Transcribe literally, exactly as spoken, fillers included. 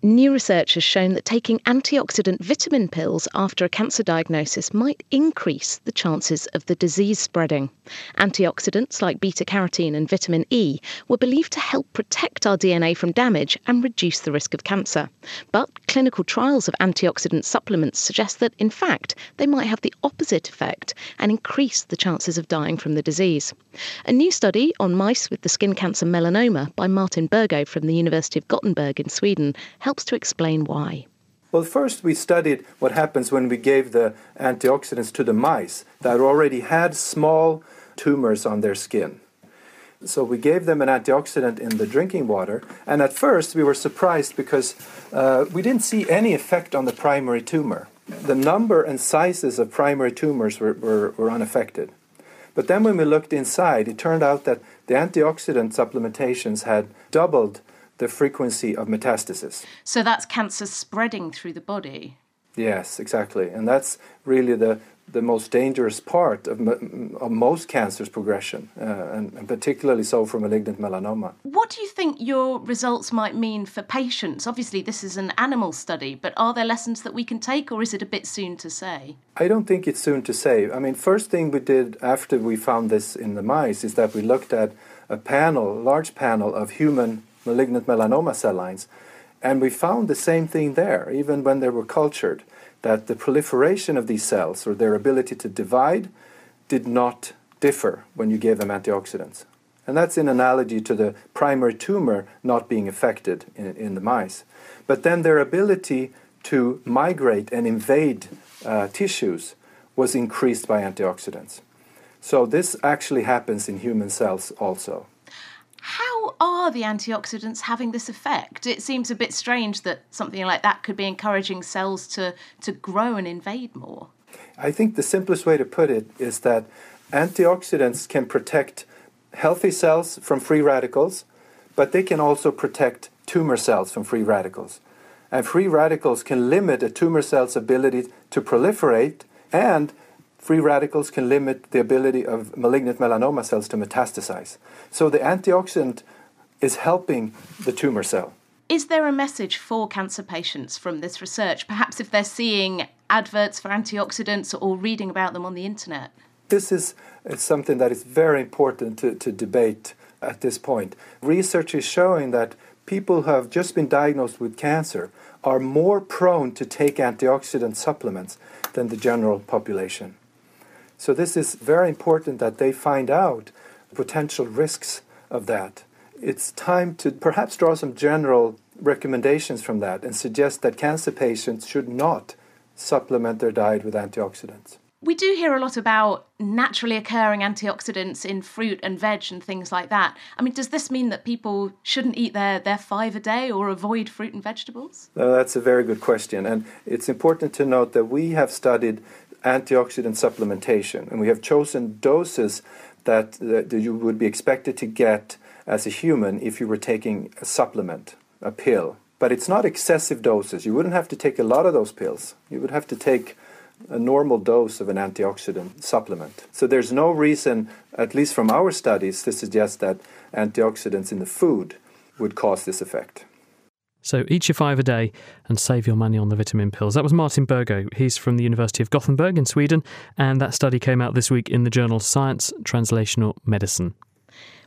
New research has shown that taking antioxidant vitamin pills after a cancer diagnosis might increase the chances of the disease spreading. Antioxidants like beta-carotene and vitamin E were believed to help protect our D N A from damage and reduce the risk of cancer. But clinical trials of antioxidant supplements suggest that, in fact, they might have the opposite effect and increase the chances of dying from the disease. A new study on mice with the skin cancer melanoma by Martin Burgo from the University of Gothenburg in Sweden helps to explain why. Well, first we studied what happens when we gave the antioxidants to the mice that already had small tumors on their skin. So we gave them an antioxidant in the drinking water, and at first we were surprised because uh, we didn't see any effect on the primary tumor. The number and sizes of primary tumors were, were, were unaffected. But then when we looked inside, it turned out that the antioxidant supplementations had doubled the frequency of metastasis. So that's cancer spreading through the body? Yes, exactly. And that's really the, the most dangerous part of, of most cancers' progression, uh, and, and particularly so for malignant melanoma. What do you think your results might mean for patients? Obviously, this is an animal study, but are there lessons that we can take, or is it a bit soon to say? I don't think it's soon to say. I mean, first thing we did after we found this in the mice is that we looked at a panel, a large panel of human malignant melanoma cell lines, and we found the same thing there, even when they were cultured, that the proliferation of these cells, or their ability to divide, did not differ when you gave them antioxidants. And that's in analogy to the primary tumor not being affected in, in the mice. But then their ability to migrate and invade uh, tissues was increased by antioxidants. So this actually happens in human cells also. How are the antioxidants having this effect? It seems a bit strange that something like that could be encouraging cells to, to grow and invade more. I think the simplest way to put it is that antioxidants can protect healthy cells from free radicals, but they can also protect tumor cells from free radicals. And free radicals can limit a tumor cell's ability to proliferate, and free radicals can limit the ability of malignant melanoma cells to metastasize. So the antioxidant is helping the tumor cell. Is there a message for cancer patients from this research, perhaps if they're seeing adverts for antioxidants or reading about them on the internet? This is something that is very important to, to debate at this point. Research is showing that people who have just been diagnosed with cancer are more prone to take antioxidant supplements than the general population. So this is very important that they find out potential risks of that. It's time to perhaps draw some general recommendations from that and suggest that cancer patients should not supplement their diet with antioxidants. We do hear a lot about naturally occurring antioxidants in fruit and veg and things like that. I mean, does this mean that people shouldn't eat their, their five a day or avoid fruit and vegetables? Uh, that's a very good question. And it's important to note that we have studied antioxidant supplementation, and we have chosen doses that, that you would be expected to get as a human if you were taking a supplement, a pill. But it's not excessive doses. You wouldn't have to take a lot of those pills. You would have to take a normal dose of an antioxidant supplement. So there's no reason, at least from our studies, to suggest that antioxidants in the food would cause this effect. So eat your five a day and save your money on the vitamin pills. That was Martin Burgo. He's from the University of Gothenburg in Sweden, and that study came out this week in the journal Science Translational Medicine.